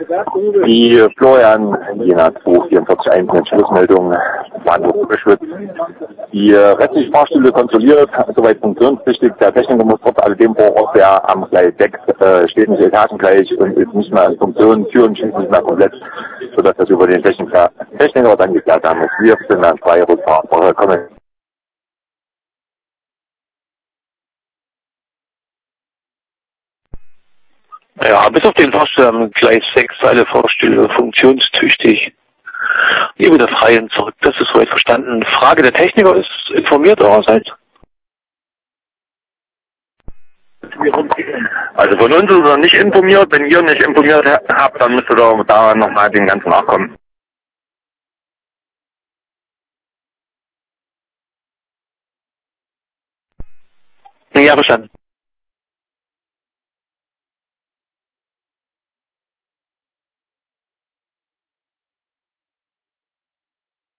Die Florian Jena 244 mit Schlussmeldung Bahnhof-Beschwitz. Die restlichen Fahrstühle kontrolliert, soweit funktionspflichtig. Der Techniker muss trotz alledem vor Ort, der am Gleis 6 steht nicht etagengleich und ist nicht mehr in Funktion, Türen schließen nicht mehr komplett, sodass das über den Techniker dann geklärt haben muss. Wir sind dann frei Rückfahrt. Kommen. Ja, bis auf den Fahrstuhl am Gleis 6 alle Fahrstühle funktionstüchtig. Ihr wieder frei und zurück. Das ist soweit verstanden. Frage, der Techniker ist informiert eurerseits? Also von uns ist er nicht informiert. Wenn ihr nicht informiert habt, dann müsst ihr doch da nochmal dem Ganzen nachkommen. Ja, verstanden.